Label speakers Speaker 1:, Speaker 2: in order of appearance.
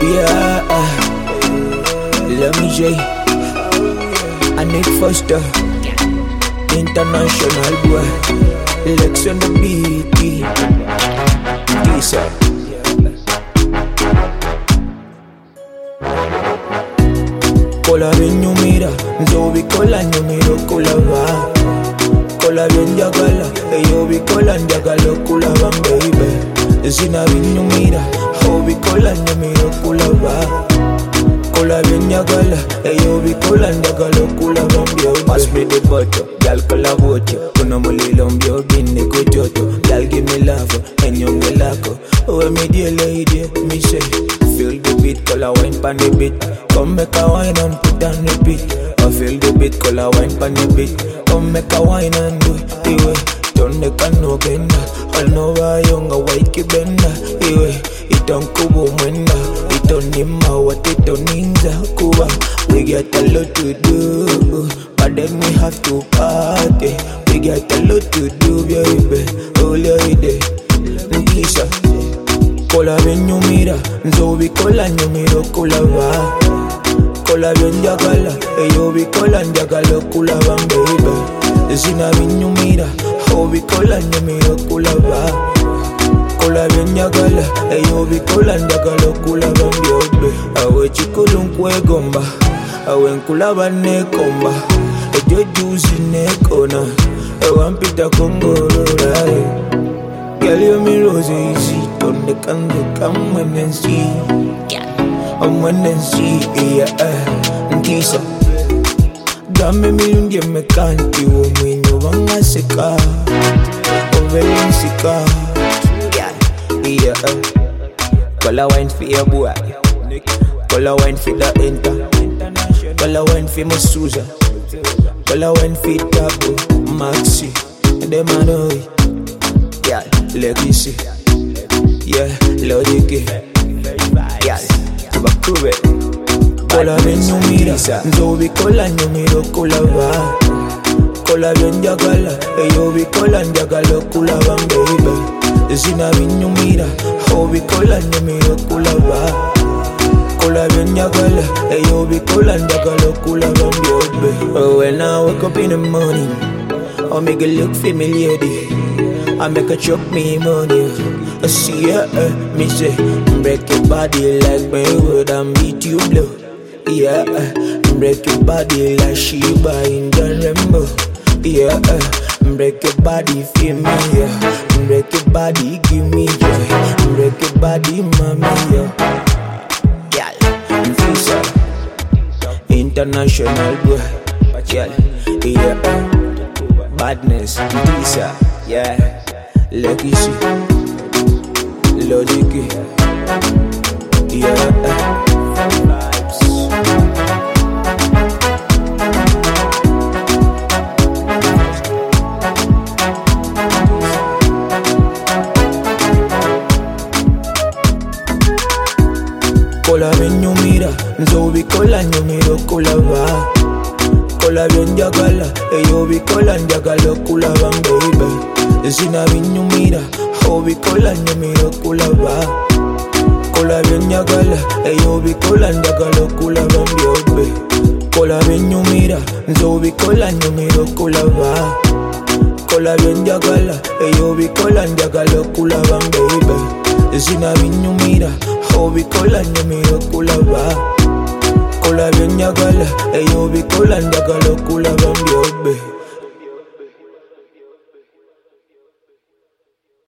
Speaker 1: Yeah, let me J. I Nick Foster, international boy. Lex on the beat. Peace out. Cola bien yo mira, yo vi cola yo miro cola va. Cola bien yagala, yo vi cola yagalo cola van baby. Sina bien yo mira, yo vi cola yo miro cola va. Cola bien yagala, yo vi cola yagalo cola van baby. Pass me the butter, gal cola bocho. Kuna mulilo mbio bine kujoto. Gal give me love, and you me lako. Oh me dear lady, me say. Feel the beat, cola wine pan the beat. Come make a wine and put on the beat. I feel the beat, cola wine pan the beat. Come make a wine and do the way. Don't make a no bender. All know why young a white ki bender. Iwe, it don't kubo mwenda. It don't nima what it don't ninja kuba. We get a lot to do, but then we have to party. We get a lot to do, baby. All your day, Nkisha. Cola bien yo mira, yo vi cola yo miro cola va. Cola bien yagala, yo vi cola yagalo cola van baby. Sina bien yo mira, yo vi cola yo miro cola va. Cola bien yagala, yo vi cola yagalo cola van baby. Awe chico lunkwe gomba, awe nkula bane komba. Yo juicy ne kona, awe ampita kongoro right. Girl, you me rose easy. Don't the candle come when and see. I'm when and see, yeah. Nkisha. Dame mi lungi me kanti. Umwinyo wanga seka. Oveli sika. Yeah. Cola wine for your boy. Cola wine for the enter. Cola wine for my Susan. Cola wine for Tabu. Maxi. Dem I know it. Yeah, legacy. Yeah, logic. Yeah, bakube. Cola bien yo mira, yo vi cola yo miro cola va. Cola bien yagala, yo vi cola yagalo cola van baby. Sina bien yo mira, yo vi cola yo miro cola va. Cola bien yagala, yo vi cola yagalo cola van baby. Oh, when I wake up in the morning, I make it look familiar. I make her choke me money. I see her, me say, break your body like Maywood and beat you blow. Yeah, break your body like Sheba in the rainbow. Yeah, break your body, feel me, yeah. Break your body, give me joy. Break your body, mommy, yeah. Yeah, Visa, international boy. Yeah, badness, Visa, yeah. Legacy, logic, yeah. Cola bien yo mira, yo vi cola yo miro cola va. Cola bien yagala, yo vi cola yagalo cola van baby. Sina bien yo mira, yo vi cola yo miro cola va. Cola bien yagala, yo vi cola yagalo cola van baby. Cola bien yo mira, yo vi cola yo miro cola va. Cola bien yagala, yo vi cola yagalo cola van baby. Sina bien yo mira, yo vi cola yo miro cola va. Cola bien yagala, yo vi cola yagalo cola van baby.